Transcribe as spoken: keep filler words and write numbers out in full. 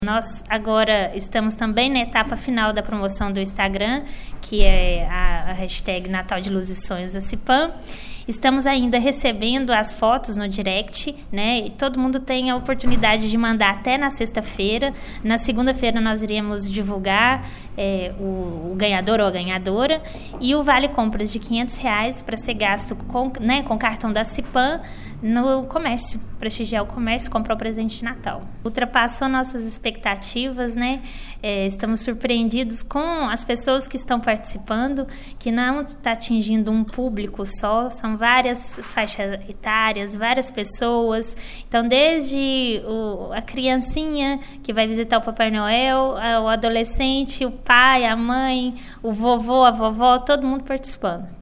Nós agora estamos também na etapa final da promoção do Instagram, que é a, a hashtag Natal de Luz e Sonhos da Cipam. Estamos ainda recebendo as fotos no direct, né? E todo mundo tem a oportunidade de mandar até na sexta-feira. Na segunda-feira nós iremos divulgar é, o, o ganhador ou a ganhadora e o vale compras de quinhentos reais para ser gasto com, né, com cartão da Cipam no comércio, prestigiar o comércio, comprar o presente de Natal. Ultrapassou nossas expectativas, né? É, estamos surpreendidos com as pessoas que estão participando, que não está atingindo um público só, são várias faixas etárias, várias pessoas. Então, desde o, a criancinha que vai visitar o Papai Noel, o adolescente, o pai, a mãe, o vovô, a vovó, todo mundo participando.